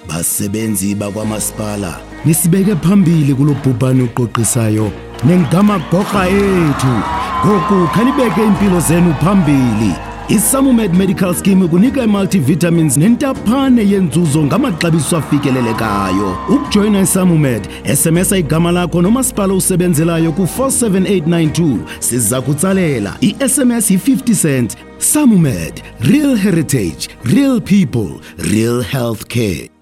basebenzi bakwamasipala nisibeke phambili kulobhubhane uqoqisayo nengamagoqa ethu goku khanibeke impilo zenu phambili. ISamumed Medical Scheme kunika multivitamins nentaphane yenzuzo ngamaxabiso afikelelekayo. Ukujoyina iSamumed, SMS igama lakho nomasipala usebenzelayo ku 47892 siza kutsalela. iSMS yi50 cents. Samumed, real heritage, real people, real healthcare.